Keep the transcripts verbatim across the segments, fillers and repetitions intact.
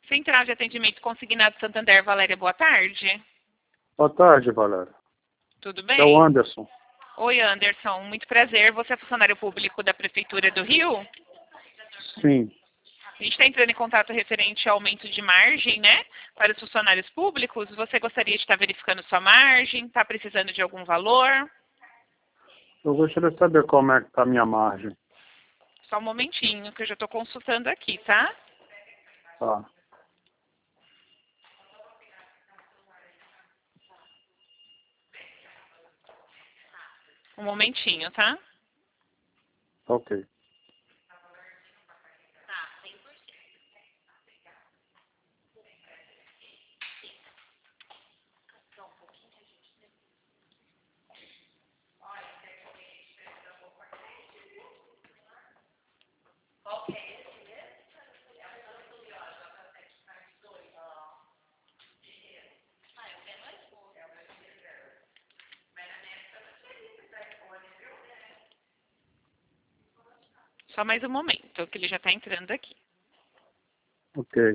Central de Atendimento Consignado Santander, Valéria, boa tarde. Boa tarde, Valéria. Tudo bem? É o Anderson. Oi, Anderson. Muito prazer. Você é funcionário público da Prefeitura do Rio? Sim. A gente está entrando em contato referente ao aumento de margem, né? Para os funcionários públicos. Você gostaria de estar verificando sua margem? Está precisando de algum valor? Eu gostaria de saber como é que está a minha margem. Só um momentinho, que eu já estou consultando aqui, tá? Tá. Um momentinho, tá? Ok. Só mais um momento, que ele já está entrando aqui. Ok.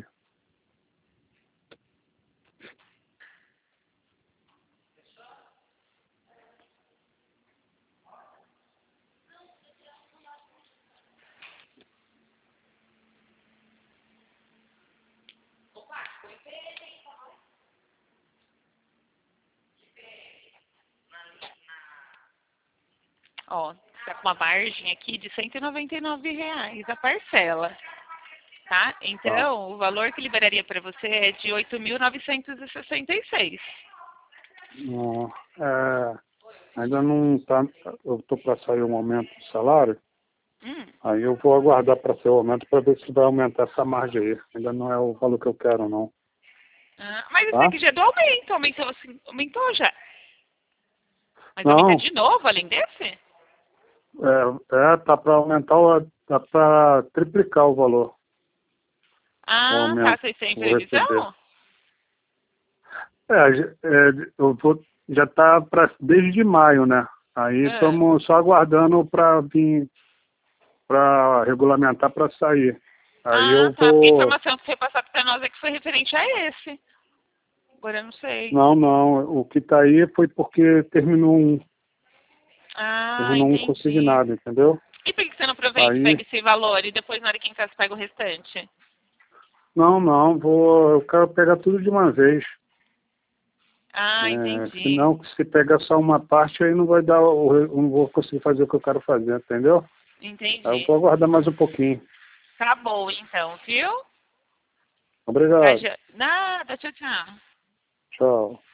Ó, está com uma margem aqui de cento e noventa e nove reais a parcela. Tá? Então, Tá. o valor que liberaria para você é de oito mil novecentos e sessenta e seis. Não, é, ainda não está. Eu estou para sair um aumento do salário. Hum. Aí eu vou aguardar para ser o aumento para ver se vai aumentar essa margem aí. Ainda não é o valor que eu quero, não. Ah, mas esse Tá? aqui já é do aumento. Aumentou, assim, aumentou já. Mas Não. aumenta de novo, além desse? É, é tá para aumentar, o, tá para triplicar o valor. O Ah, tá. aumento. Vocês têm Vou receber. previsão? É, j- é, eu vou, já está desde maio, né? Aí Ah, estamos só aguardando para vir, para regulamentar para sair. Aí ah eu tá. Porque a vou. informação que foi passada para nós é que foi referente a esse. Agora eu não sei. Não, não. O que está aí foi porque terminou um, Ah, terminou um entendi. consignado, entendeu? E por que você não aproveita e Aí, pega esse valor e depois na hora que entrar você pega o restante? não, não, vou, eu quero pegar tudo de uma vez. Ah, É, entendi. senão, se pegar só uma parte, aí não vai dar, o re- eu não vou conseguir fazer o que eu quero fazer, entendeu? Aí eu Entendi. vou aguardar mais um pouquinho. Tá bom, então, viu? Tá, Obrigado. já... Nada, tchau, tchau. Tchau.